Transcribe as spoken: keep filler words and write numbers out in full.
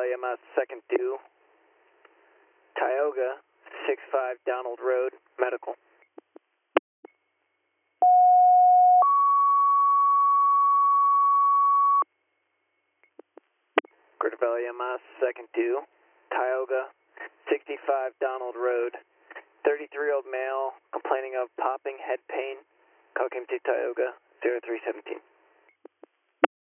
Valley, Yamaha second due. Tioga, six five Donald Road, medical. Greater Valley, Yamaha second due. Tioga, sixty-five Donald Road. thirty-three-year-old male complaining of popping head pain. Call K M T Tioga, zero three seventeen.